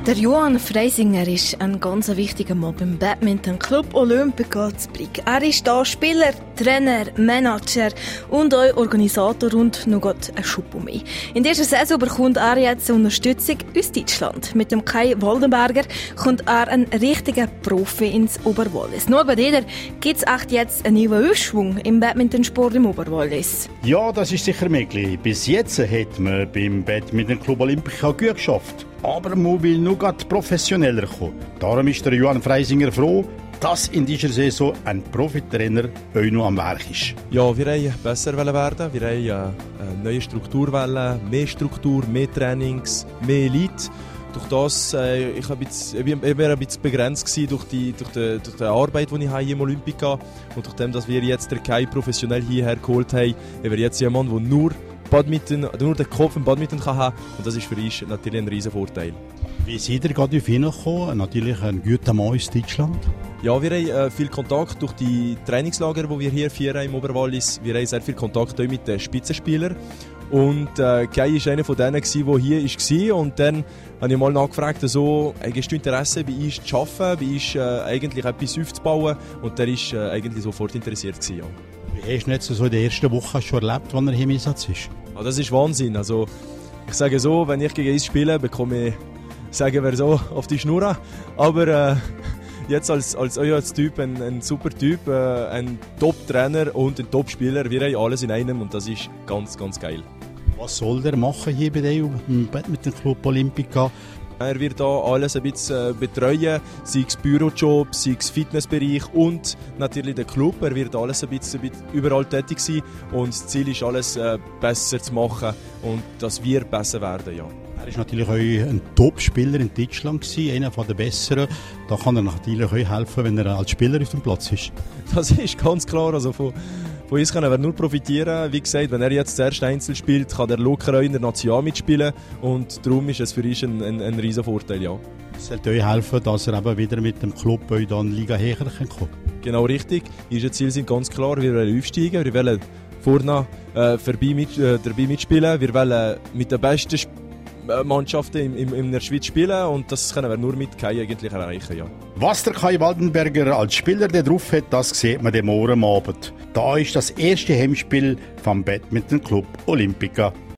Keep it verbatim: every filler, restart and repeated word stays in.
Der Johann Freisinger ist ein ganz wichtiger Mann beim Badminton Club Olympika zu Brig. Er ist da Spieler, Trainer, Manager und auch Organisator und noch Gott ein Schuppo mehr. In dieser Saison bekommt er jetzt Unterstützung aus Deutschland. Mit dem Kai Waldenberger kommt er ein richtiger Profi ins Oberwallis. Nur bei dir gibt es echt jetzt einen neuen Aufschwung im Badmintonsport im Oberwallis. Ja, das ist sicher möglich. Bis jetzt hat man beim Badminton Club Olympika gut geschafft. Aber man will nur grad professioneller kommen. Darum ist der Johann Freisinger froh, dass in dieser Saison ein Profitrainer euch noch am Werk ist. Ja, wir wollen besser werden. Wir wollen eine neue Struktur wollen, mehr Struktur, mehr Trainings, mehr Elite. Durch das, äh, ich war ein bisschen begrenzt gewesen durch die, durch die, durch die Arbeit, die ich habe im Olympika. Und durch dem, dass wir jetzt den Kai professionell hierher geholt haben, haben wir jetzt jemanden, der nur Badminton, nur den Kopf im Badminton kann haben. Und das ist für uns natürlich ein riesen Vorteil. Wie seid ihr gerade auf ihn gekommen? Natürlich ein guter Mann aus Deutschland. Ja, wir haben äh, viel Kontakt durch die Trainingslager, die wir hier führen im Oberwallis. Wir haben sehr viel Kontakt mit den Spitzenspielern. Und äh, Kai war einer von denen, der hier war. Und dann habe ich mal nachgefragt, so, hast du Interesse, bei uns zu arbeiten, bei uns äh, eigentlich etwas aufzubauen? Und der war äh, eigentlich sofort interessiert gewesen, ja. Wie hast du jetzt so in der ersten Woche schon erlebt, wann er hier im Einsatz ist? Ja, das ist Wahnsinn. Also, ich sage so, wenn ich gegen ihn spiele, bekomme ich, sagen wir so, auf die Schnur. Aber äh, jetzt als, als, als Typ, ein, ein super Typ, äh, ein Top-Trainer und ein Top-Spieler, wir haben alles in einem und das ist ganz, ganz geil. Was soll der machen hier bei dir im Badminton Club Olympika? Er wird da alles ein bisschen betreuen, sei es Bürojob, sei es Fitnessbereich und natürlich der Club. Er wird alles ein bisschen, ein bisschen überall tätig sein und das Ziel ist, alles äh, besser zu machen und dass wir besser werden, ja. Er war natürlich auch ein Top-Spieler in Deutschland gewesen, einer der besseren. Da kann er natürlich euch helfen, wenn er als Spieler auf dem Platz ist. Das ist ganz klar. Also von, von uns kann er nur profitieren. Wie gesagt, wenn er jetzt das erste Einzel spielt, kann er locker auch in der Nation mitspielen. Und darum ist es für uns ein, ein, ein riesen Vorteil. Ja. Es sollte euch helfen, dass er eben wieder mit dem Club euch dann Liga höher kommen kann. Genau richtig. Unsere Ziele sind ganz klar. Wir wollen aufsteigen. Wir wollen vorne äh, vorbei mit, äh, dabei mitspielen. Wir wollen mit den besten Sp- Mannschaften in, in, in der Schweiz spielen und das können wir nur mit Kai eigentlich erreichen. Ja. Was der Kai Waldenberger als Spieler da drauf hat, das sieht man dem morgen am Abend. Da ist das erste Heimspiel vom Badminton Club Olympika.